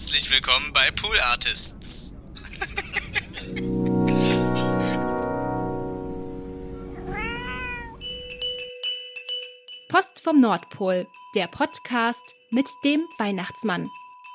Herzlich willkommen bei Pool Artists. Post vom Nordpol, der Podcast mit dem Weihnachtsmann.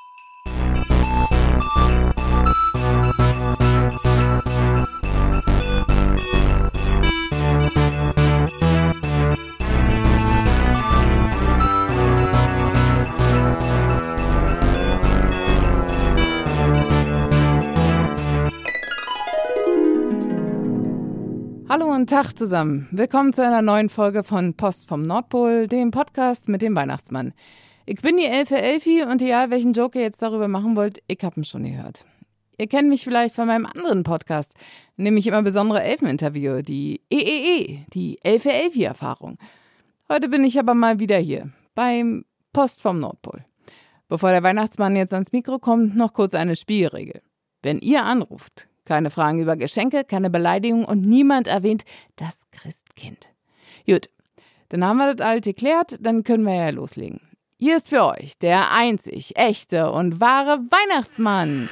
Hallo und Tag zusammen. Willkommen zu einer neuen Folge von Post vom Nordpol, dem Podcast mit dem Weihnachtsmann. Ich bin die Elfi und egal welchen Joke ihr jetzt darüber machen wollt, ich hab ihn schon gehört. Ihr kennt mich vielleicht von meinem anderen Podcast, nämlich immer besondere Elfeninterview, die EEE, die Elfi-Erfahrung. Heute bin ich aber mal wieder hier, beim Post vom Nordpol. Bevor der Weihnachtsmann jetzt ans Mikro kommt, noch kurz eine Spielregel. Wenn ihr anruft, keine Fragen über Geschenke, keine Beleidigung und niemand erwähnt das Christkind. Gut, dann haben wir das alles geklärt, dann können wir ja loslegen. Hier ist für euch der einzig echte und wahre Weihnachtsmann.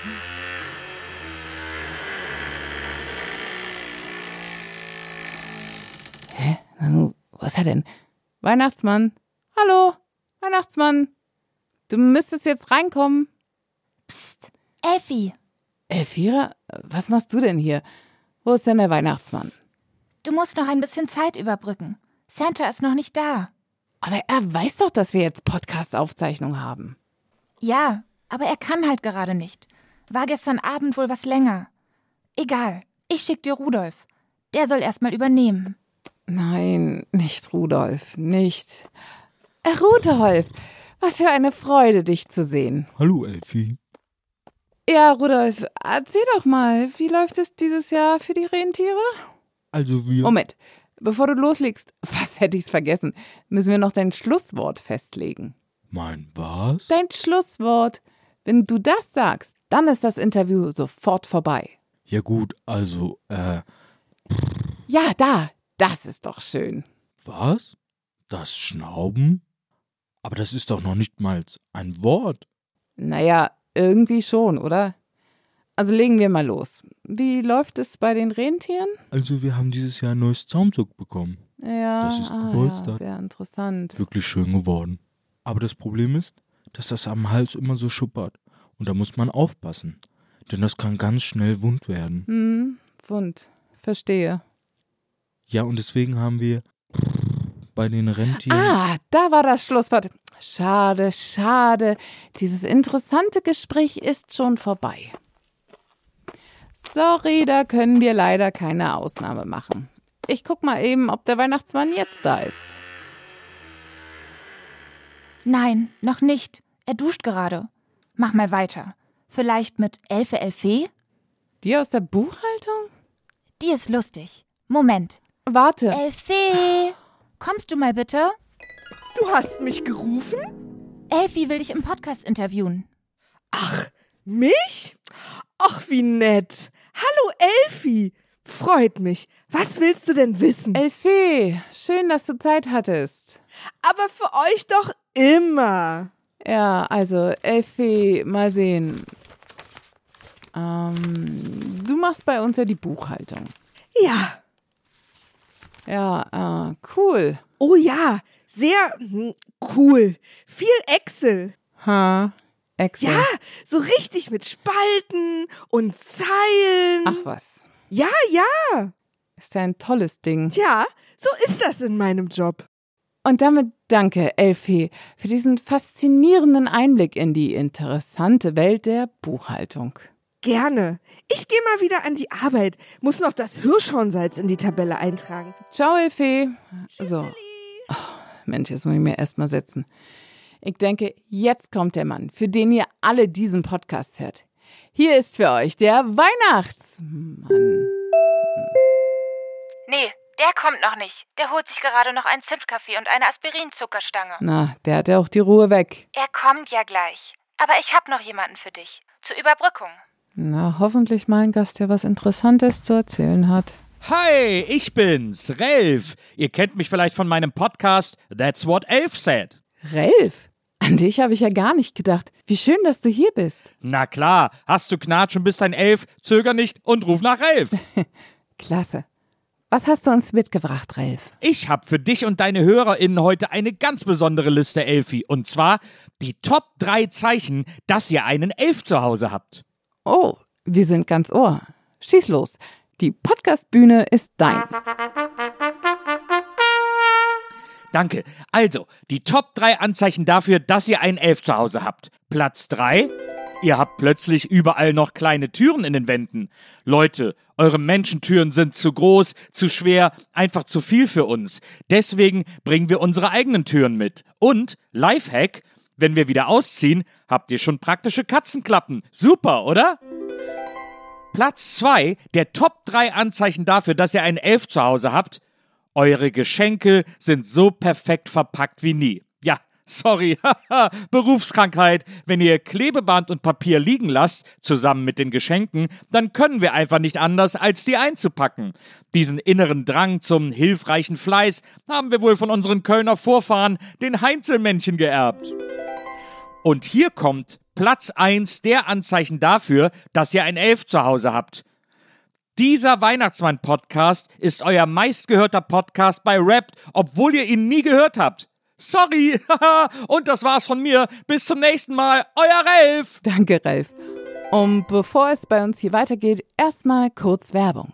Hä? Nanu, wo ist er denn? Weihnachtsmann? Hallo? Weihnachtsmann? Du müsstest jetzt reinkommen. Psst, Elfi. Elvira, was machst du denn hier? Wo ist denn der Weihnachtsmann? Du musst noch ein bisschen Zeit überbrücken. Santa ist noch nicht da. Aber er weiß doch, dass wir jetzt Podcast-Aufzeichnung haben. Ja, aber er kann halt gerade nicht. War gestern Abend wohl was länger. Egal, ich schick dir Rudolf. Der soll erstmal übernehmen. Nein, nicht Rudolf, nicht. Rudolf, was für eine Freude, dich zu sehen. Hallo, Elfi. Ja, Rudolf, erzähl doch mal, wie läuft es dieses Jahr für die Rentiere? Also wir... Moment, bevor du loslegst, was hätte ich's vergessen, müssen wir noch dein Schlusswort festlegen. Mein was? Dein Schlusswort. Wenn du das sagst, dann ist das Interview sofort vorbei. Ja gut, also, Ja, das ist doch schön. was? Das Schnauben? Aber das ist doch noch nicht mal ein Wort. Naja, irgendwie schon, oder? Also legen wir mal los. Wie läuft es bei den Rentieren? Also wir haben dieses Jahr ein neues Zaumzeug bekommen. Ja, Das ist gepolstert. ja, sehr interessant. Wirklich schön geworden. Aber das Problem ist, dass das am Hals immer so schuppert. Und da muss man aufpassen. Denn das kann ganz schnell wund werden. Wund. Verstehe. Ja, und deswegen haben wir bei den Rentieren... Da war das Schlusswort. Schade, schade. Dieses interessante Gespräch ist schon vorbei. Sorry, da können wir leider keine Ausnahme machen. Ich guck mal eben, ob der Weihnachtsmann jetzt da ist. Nein, noch nicht. Er duscht gerade. Mach mal weiter. Vielleicht mit Elfe? Die aus der Buchhaltung? Die ist lustig. Moment. Warte. Elfe, kommst du mal bitte? Du hast mich gerufen? Elfi will dich im Podcast interviewen. Ach, mich? Ach, wie nett. Hallo, Elfi. Freut mich. Was willst du denn wissen? Elfie, schön, dass du Zeit hattest. Aber für euch doch immer. Ja, also Elfie, mal sehen. Du machst bei uns ja die Buchhaltung. Ja. Ja, cool. Oh ja, sehr cool. Viel Excel. Excel. Ja, so richtig mit Spalten und Zeilen. Ach was, Ja. ist ja ein tolles Ding. Tja, so ist das in meinem Job. Und damit danke, Elfie, für diesen faszinierenden Einblick in die interessante Welt der Buchhaltung. Gerne. Ich gehe mal wieder an die Arbeit. Muss noch das Hirschhornsalz in die Tabelle eintragen. Ciao, Elfie. So. Mensch, jetzt muss ich mir erst mal setzen. Ich denke, jetzt kommt der Mann, für den ihr alle diesen Podcast hört. Hier ist für euch der Weihnachtsmann. Nee, der kommt noch nicht. Der holt sich gerade noch einen Zimtkaffee und eine Aspirinzuckerstange. Na, der hat ja auch die Ruhe weg. Er kommt ja gleich. Aber ich hab noch jemanden für dich. Zur Überbrückung. Na, hoffentlich mal ein Gast, der was Interessantes zu erzählen hat. Hi, ich bin's, Relf. Ihr kennt mich vielleicht von meinem Podcast That's What Elf Said. Relf? An dich habe ich ja gar nicht gedacht. Wie schön, dass du hier bist. Na klar, hast du Knatsch und bist ein Elf, zöger nicht und ruf nach Ralf. Klasse. Was hast du uns mitgebracht, Ralf? Ich habe für dich und deine HörerInnen heute eine ganz besondere Liste, Elfi. Und zwar die Top 3 Zeichen, dass ihr einen Elf zu Hause habt. Oh, wir sind ganz Ohr. Schieß los. Die Podcast-Bühne ist dein. Danke. Also, die Top 3 Anzeichen dafür, dass ihr einen Elf zu Hause habt. Platz 3. Ihr habt plötzlich überall noch kleine Türen in den Wänden. Leute, eure Menschentüren sind zu groß, zu schwer, einfach zu viel für uns. Deswegen bringen wir unsere eigenen Türen mit. Und, Lifehack, wenn wir wieder ausziehen, habt ihr schon praktische Katzenklappen. Super, oder? Platz 2, der Top 3 Anzeichen dafür, dass ihr einen Elf zu Hause habt. Eure Geschenke sind so perfekt verpackt wie nie. Ja, sorry, Berufskrankheit. Wenn ihr Klebeband und Papier liegen lasst, zusammen mit den Geschenken, dann können wir einfach nicht anders, als die einzupacken. Diesen inneren Drang zum hilfreichen Fleiß haben wir wohl von unseren Kölner Vorfahren, den Heinzelmännchen, geerbt. Und hier kommt Platz 1 der Anzeichen dafür, dass ihr ein Elf zu Hause habt. Dieser Weihnachtsmann-Podcast ist euer meistgehörter Podcast bei Wrapped, obwohl ihr ihn nie gehört habt. Sorry, und das war's von mir. Bis zum nächsten Mal, euer Ralf. Danke, Ralf. Und bevor es bei uns hier weitergeht, erstmal kurz Werbung.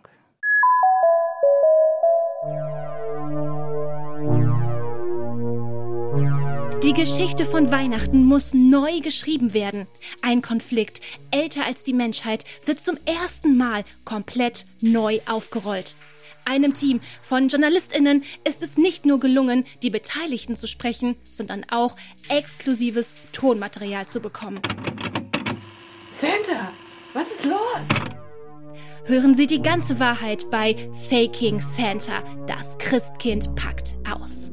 Die Geschichte von Weihnachten muss neu geschrieben werden. Ein Konflikt, älter als die Menschheit, wird zum ersten Mal komplett neu aufgerollt. Einem Team von JournalistInnen ist es nicht nur gelungen, die Beteiligten zu sprechen, sondern auch exklusives Tonmaterial zu bekommen. Santa, was ist los? Hören Sie die ganze Wahrheit bei Faking Santa. Das Christkind packt aus.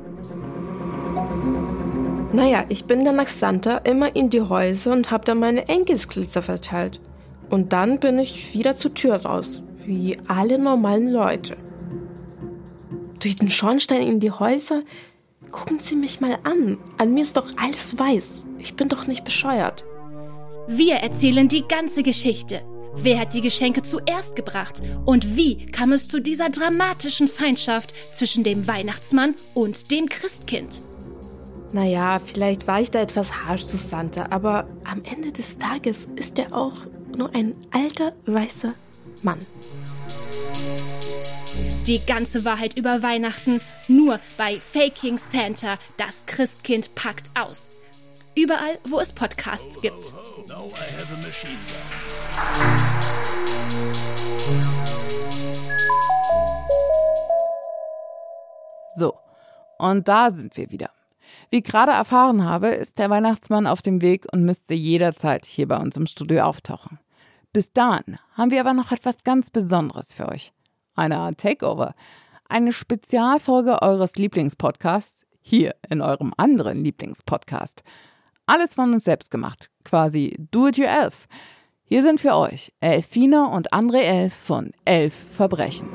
Naja, ich bin dann nach Santa immer in die Häuser und hab dann meine Enkelsklister verteilt. Und dann bin ich wieder zur Tür raus, wie alle normalen Leute. Durch den Schornstein in die Häuser? Gucken Sie mich mal an. An mir ist doch alles weiß. Ich bin doch nicht bescheuert. Wir erzählen die ganze Geschichte. Wer hat die Geschenke zuerst gebracht? Und wie kam es zu dieser dramatischen Feindschaft zwischen dem Weihnachtsmann und dem Christkind? Naja, vielleicht war ich da etwas harsch zu Santa, aber am Ende des Tages ist er auch nur ein alter, weißer Mann. Die ganze Wahrheit über Weihnachten nur bei Faking Santa. Das Christkind packt aus. Überall, wo es Podcasts gibt. So, und da sind wir wieder. Wie ich gerade erfahren habe, ist der Weihnachtsmann auf dem Weg und müsste jederzeit hier bei uns im Studio auftauchen. Bis dahin haben wir aber noch etwas ganz Besonderes für euch. Eine Art Takeover. Eine Spezialfolge eures Lieblingspodcasts hier in eurem anderen Lieblingspodcast. Alles von uns selbst gemacht. Quasi Do-it-yourself. Hier sind für euch Elfina und André Elf von Elf Verbrechen.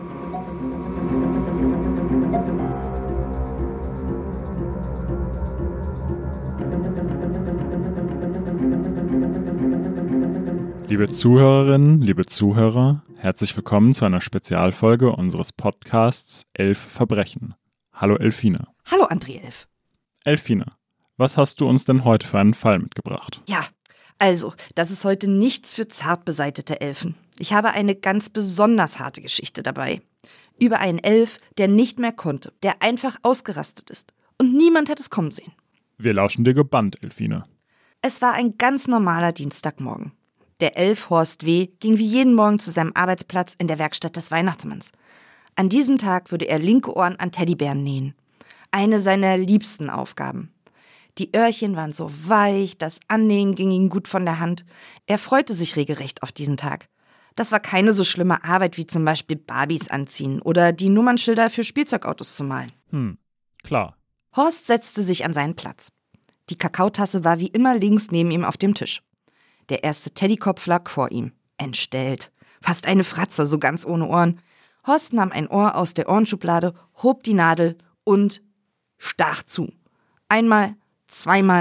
Liebe Zuhörerinnen, liebe Zuhörer, herzlich willkommen zu einer Spezialfolge unseres Podcasts Elf Verbrechen. Hallo Elfina. Hallo André Elf. Elfina, was hast du uns denn heute für einen Fall mitgebracht? Ja, also, das ist heute nichts für zart beseitete Elfen. Ich habe eine ganz besonders harte Geschichte dabei. Über einen Elf, der nicht mehr konnte, der einfach ausgerastet ist. Und niemand hat es kommen sehen. Wir lauschen dir gebannt, Elfina. Es war ein ganz normaler Dienstagmorgen. Der Elf Horst W. ging wie jeden Morgen zu seinem Arbeitsplatz in der Werkstatt des Weihnachtsmanns. An diesem Tag würde er linke Ohren an Teddybären nähen. Eine seiner liebsten Aufgaben. Die Öhrchen waren so weich, das Annähen ging ihm gut von der Hand. Er freute sich regelrecht auf diesen Tag. Das war keine so schlimme Arbeit wie zum Beispiel Barbies anziehen oder die Nummernschilder für Spielzeugautos zu malen. Klar. Horst setzte sich an seinen Platz. Die Kakaotasse war wie immer links neben ihm auf dem Tisch. Der erste Teddykopf lag vor ihm, entstellt. Fast eine Fratze, so ganz ohne Ohren. Horst nahm ein Ohr aus der Ohrenschublade, hob die Nadel und stach zu. Einmal, zweimal,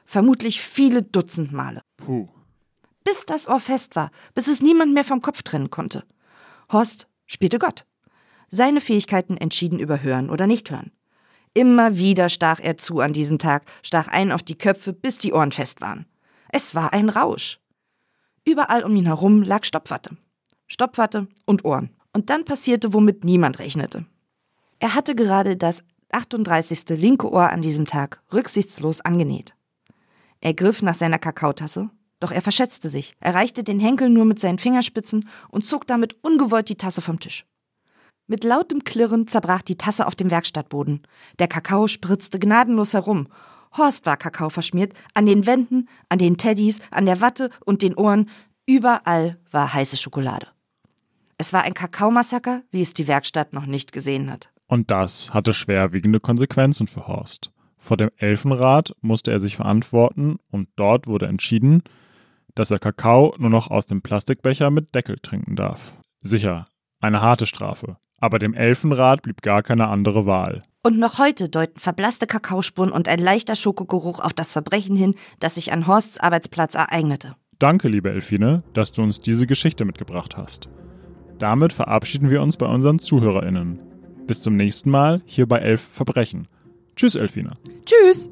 Vermutlich viele Dutzend Male. Puh. Bis das Ohr fest war, bis es niemand mehr vom Kopf trennen konnte. Horst spielte Gott. Seine Fähigkeiten entschieden über Hören oder Nichthören. Immer wieder stach er zu an diesem Tag, stach ein auf die Köpfe, bis die Ohren fest waren. Es war ein Rausch. Überall um ihn herum lag Stopfwatte. Stopfwatte und Ohren. Und dann passierte, womit niemand rechnete. Er hatte gerade das 38. linke Ohr an diesem Tag rücksichtslos angenäht. Er griff nach seiner Kakaotasse, doch er verschätzte sich, erreichte den Henkel nur mit seinen Fingerspitzen und zog damit ungewollt die Tasse vom Tisch. Mit lautem Klirren zerbrach die Tasse auf dem Werkstattboden. Der Kakao spritzte gnadenlos herum. Horst war Kakao verschmiert, an den Wänden, an den Teddys, an der Watte und den Ohren. Überall war heiße Schokolade. Es war ein Kakaomassaker, wie es die Werkstatt noch nicht gesehen hat. Und das hatte schwerwiegende Konsequenzen für Horst. Vor dem Elfenrat musste er sich verantworten und dort wurde entschieden, dass er Kakao nur noch aus dem Plastikbecher mit Deckel trinken darf. Sicher, eine harte Strafe. Aber dem Elfenrat blieb gar keine andere Wahl. Und noch heute deuten verblasste Kakaospuren und ein leichter Schokogeruch auf das Verbrechen hin, das sich an Horsts Arbeitsplatz ereignete. Danke, liebe Elfine, dass du uns diese Geschichte mitgebracht hast. Damit verabschieden wir uns bei unseren ZuhörerInnen. Bis zum nächsten Mal hier bei 11 Verbrechen. Tschüss, Elfine. Tschüss!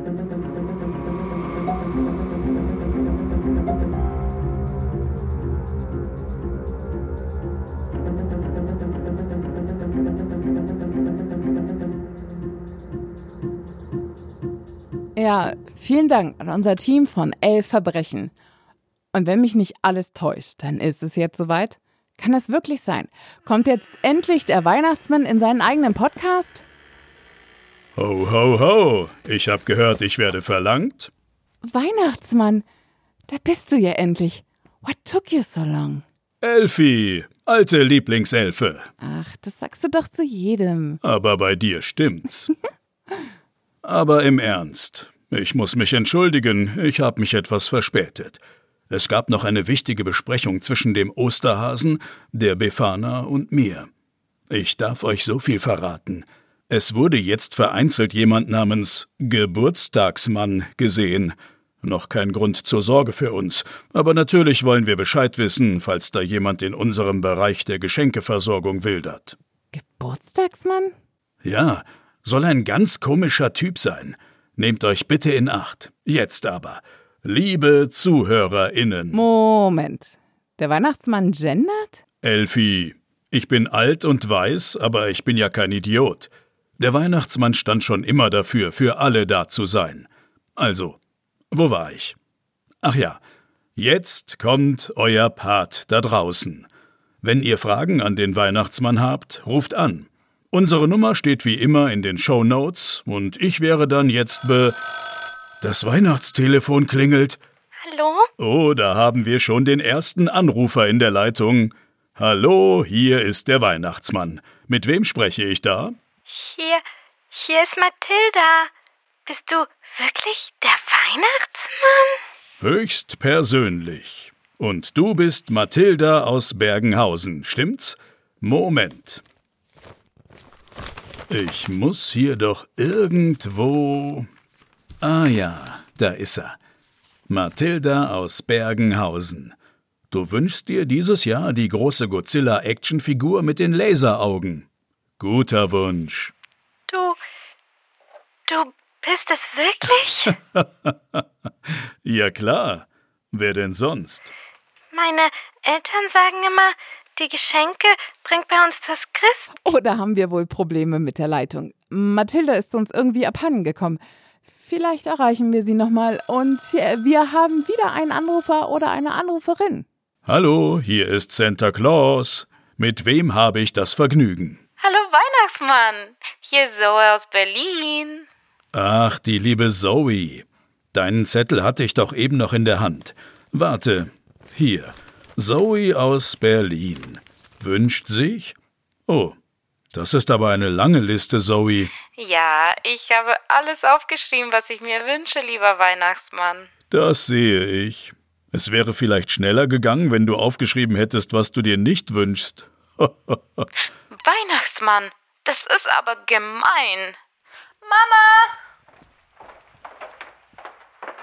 Ja, vielen Dank an unser Team von 11 Verbrechen. Und wenn mich nicht alles täuscht, dann ist es jetzt soweit. Kann das wirklich sein? Kommt jetzt endlich der Weihnachtsmann in seinen eigenen Podcast? Ho, ho, ho. Ich habe gehört, ich werde verlangt. Weihnachtsmann, da bist du ja endlich. What took you so long? Elfi, alte Lieblingselfe. Ach, das sagst du doch zu jedem. Aber bei dir stimmt's. Aber im Ernst, ich muss mich entschuldigen, ich habe mich etwas verspätet. Es gab noch eine wichtige Besprechung zwischen dem Osterhasen, der Befana und mir. Ich darf euch so viel verraten. Es wurde jetzt vereinzelt jemand namens Geburtstagsmann gesehen. Noch kein Grund zur Sorge für uns, aber natürlich wollen wir Bescheid wissen, falls da jemand in unserem Bereich der Geschenkeversorgung wildert. Geburtstagsmann? Ja, soll ein ganz komischer Typ sein. Nehmt euch bitte in Acht. Jetzt aber. Liebe ZuhörerInnen. Moment. Der Weihnachtsmann gendert? Elfi, ich bin alt und weiß, aber ich bin ja kein Idiot. Der Weihnachtsmann stand schon immer dafür, für alle da zu sein. Also, wo war ich? Ach ja, jetzt kommt euer Part da draußen. Wenn ihr Fragen an den Weihnachtsmann habt, ruft an. Unsere Nummer steht wie immer in den Shownotes und ich wäre dann jetzt Das Weihnachtstelefon klingelt. Hallo? Oh, da haben wir schon den ersten Anrufer in der Leitung. Hallo, hier ist der Weihnachtsmann. Mit wem spreche ich da? Hier ist Mathilda. Bist du wirklich der Weihnachtsmann? Höchst persönlich. Und du bist Mathilda aus Bergenhausen, stimmt's? Moment. Ich muss hier doch irgendwo... Ah ja, da ist er. Mathilda aus Bergenhausen. Du wünschst dir dieses Jahr die große Godzilla-Actionfigur mit den Laseraugen. Guter Wunsch. Du bist es wirklich? Ja klar. Wer denn sonst? Meine Eltern sagen immer, die Geschenke bringt bei uns das Christ. Oder haben wir wohl Probleme mit der Leitung? Mathilda ist uns irgendwie abhanden gekommen. Vielleicht erreichen wir sie nochmal und wir haben wieder einen Anrufer oder eine Anruferin. Hallo, hier ist Santa Claus. Mit wem habe ich das Vergnügen? Hallo Weihnachtsmann, hier ist Zoe aus Berlin. Ach, die liebe Zoe. Deinen Zettel hatte ich doch eben noch in der Hand. Warte, hier. Zoe aus Berlin. Wünscht sich? Oh, das ist aber eine lange Liste, Zoe. Ja, ich habe alles aufgeschrieben, was ich mir wünsche, lieber Weihnachtsmann. Das sehe ich. Es wäre vielleicht schneller gegangen, wenn du aufgeschrieben hättest, was du dir nicht wünschst. Weihnachtsmann, das ist aber gemein. Mama!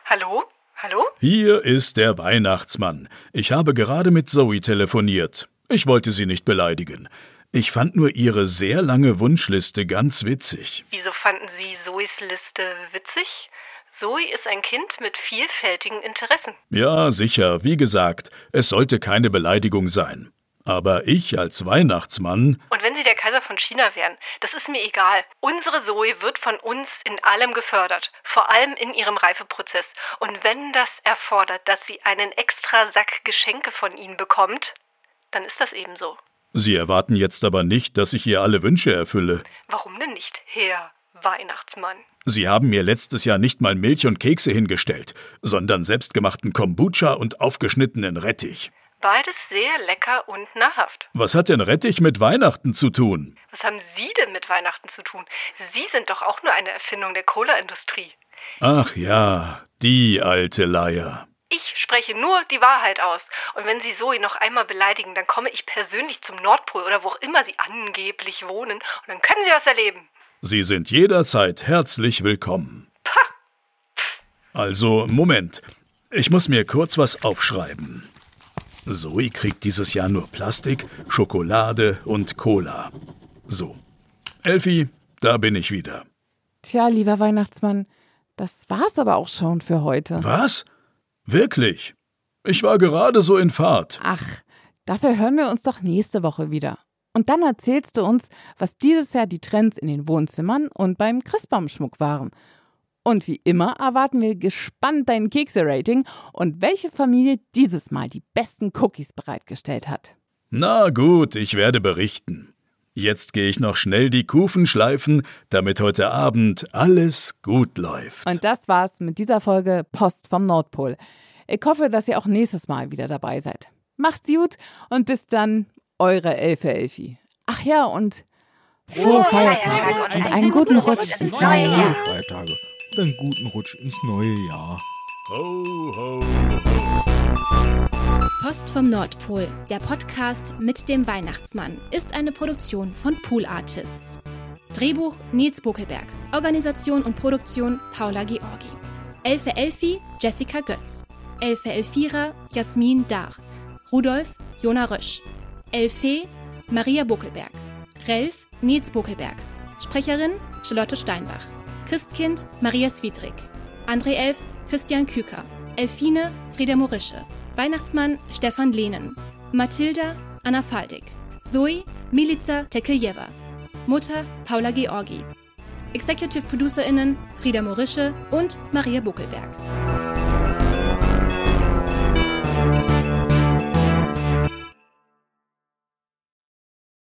Hallo? Hallo? Hier ist der Weihnachtsmann. Ich habe gerade mit Zoe telefoniert. Ich wollte sie nicht beleidigen. Ich fand nur ihre sehr lange Wunschliste ganz witzig. Wieso fanden Sie Zoes Liste witzig? Zoe ist ein Kind mit vielfältigen Interessen. Ja, sicher. Wie gesagt, es sollte keine Beleidigung sein. Aber ich als Weihnachtsmann... Und wenn Sie der Kaiser von China wären, das ist mir egal. Unsere Zoe wird von uns in allem gefördert. Vor allem in ihrem Reifeprozess. Und wenn das erfordert, dass sie einen extra Sack Geschenke von Ihnen bekommt, dann ist das eben so. Sie erwarten jetzt aber nicht, dass ich ihr alle Wünsche erfülle. Warum denn nicht, Herr Weihnachtsmann? Sie haben mir letztes Jahr nicht mal Milch und Kekse hingestellt, sondern selbstgemachten Kombucha und aufgeschnittenen Rettich. Beides sehr lecker und nahrhaft. Was hat denn Rettich mit Weihnachten zu tun? Was haben Sie denn mit Weihnachten zu tun? Sie sind doch auch nur eine Erfindung der Cola-Industrie. Ach ja, die alte Leier. Ich spreche nur die Wahrheit aus. Und wenn Sie Zoe noch einmal beleidigen, dann komme ich persönlich zum Nordpol oder wo auch immer Sie angeblich wohnen und dann können Sie was erleben. Sie sind jederzeit herzlich willkommen. Also, Moment. Ich muss mir kurz was aufschreiben. Zoe kriegt dieses Jahr nur Plastik, Schokolade und Cola. So. Elfi, da bin ich wieder. Tja, lieber Weihnachtsmann, das war's aber auch schon für heute. Was? Wirklich? Ich war gerade so in Fahrt. Ach, dafür hören wir uns doch nächste Woche wieder. Und dann erzählst du uns, was dieses Jahr die Trends in den Wohnzimmern und beim Christbaumschmuck waren. Und wie immer erwarten wir gespannt dein Kekse-Rating und welche Familie dieses Mal die besten Cookies bereitgestellt hat. Na gut, ich werde berichten. Jetzt gehe ich noch schnell die Kufen schleifen, damit heute Abend alles gut läuft. Und das war's mit dieser Folge Post vom Nordpol. Ich hoffe, dass ihr auch nächstes Mal wieder dabei seid. Macht's gut und bis dann, eure Elfe Elfi. Ach ja, und frohe Feiertage und einen guten Rutsch ins neue Jahr. Feiertage und einen guten Rutsch ins neue Jahr. Ho, ho, ho. Post vom Nordpol, der Podcast mit dem Weihnachtsmann, ist eine Produktion von Pool Artists. Drehbuch Nils Bokelberg, Organisation und Produktion Paula Georgi. Elfe Elfi Jessica Götz. Elfe Elfira Jasmin Dar. Rudolf Jona Rösch. Elfe Maria Bokelberg. Relf Nils Bokelberg. Sprecherin Charlotte Steinbach. Christkind Maria Swiedrig. André Elf Christian Küker. Elfine Frieda Morische. Weihnachtsmann Stefan Lehnen. Mathilda Anna Faldig. Zoe Milica Tekeljeva. Mutter Paula Georgi. Executive ProducerInnen Frieda Morische und Maria Buckelberg.